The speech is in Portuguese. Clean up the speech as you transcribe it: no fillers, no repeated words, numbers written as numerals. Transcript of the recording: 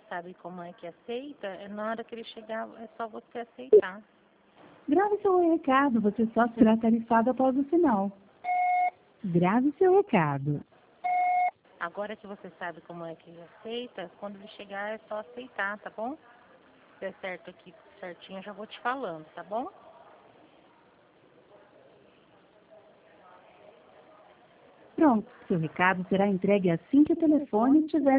sabe como é que aceita, na hora que ele chegar é só você aceitar. Grave seu recado, você só será tarifado após o sinal. Grave seu recado. Agora que você sabe como é que ele aceita, quando ele chegar é só aceitar, tá bom? Se der certo aqui certinho, eu já vou te falando, tá bom? Pronto, seu recado será entregue assim que o telefone estiver